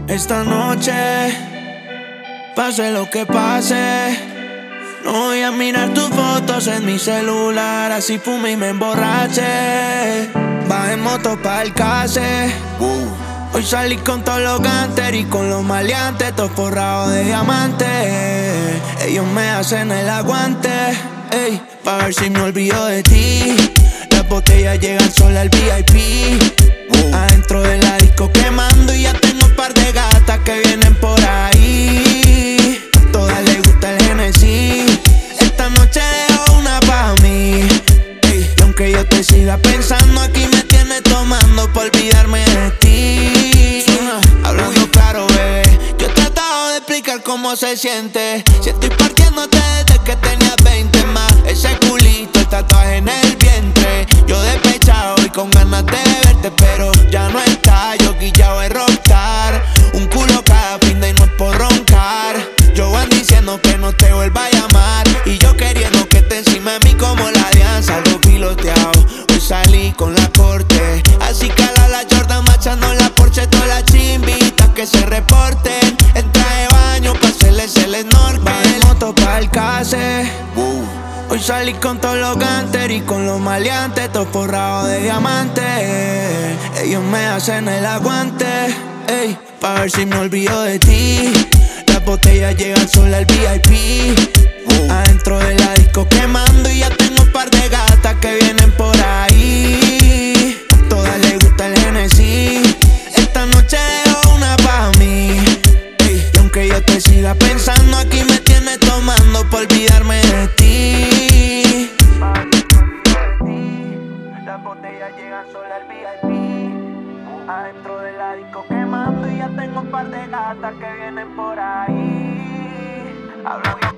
Esta noche, pase lo que pase, no voy a mirar tus fotos en mi celular, así fume y me emborrache. Bajé en moto pa'l case. Hoy salí con todos los ganter y con los maleantes, todos forrados de diamantes. Ellos me hacen el aguante, ey, pa' ver si me olvido de ti. Las botellas llegan sola al VIP. Adentro de la disco quemando y ya tengo un par de gatas que vienen por ahí. Todas les gusta el Genesis. Esta noche dejo una pa' mí, ey, y aunque yo te siga pensando, aquí me tienes tomando pa' olvidarme de ti. Hablando claro, bebé, yo he tratado de explicar cómo se siente. Si estoy partiéndote desde que tenías 20 más. Ese culito, el tatuaje en el vientre. Yo despechado y con ganas de verte, pero ya no está. Yo guillao de rockstar. Un culo cada fin de y no es por roncar. Yo van diciendo que no te vuelva a llamar, y yo queriendo que te encima de mí como la alianza. Algo piloteado, hoy salí con la corte. Así que a la Jordan machando la Porsche. Todas las chimbitas que se reporten en traje de baño pa' hacerles el snorkel. Bajé en moto pa'l case. Hoy salí con todos los ganter y con los maleantes, todos forrados de diamantes. Ellos me hacen el aguante, ey, pa' ver si me olvido de ti. Las botellas llegan sola al VIP. Adentro de la disco quemando y ya tengo un par de gatas que vienen por ahí. Todas les gusta el Genesis. Esta noche dejo una pa' mí, ey, y aunque yo te siga pensando, aquí me tienes tomando pa' olvidarme de ti. Las botellas llegan sola al VIP. Adentro de la disco quemando y ya tengo un par de gatas que vienen por ahí. Hablando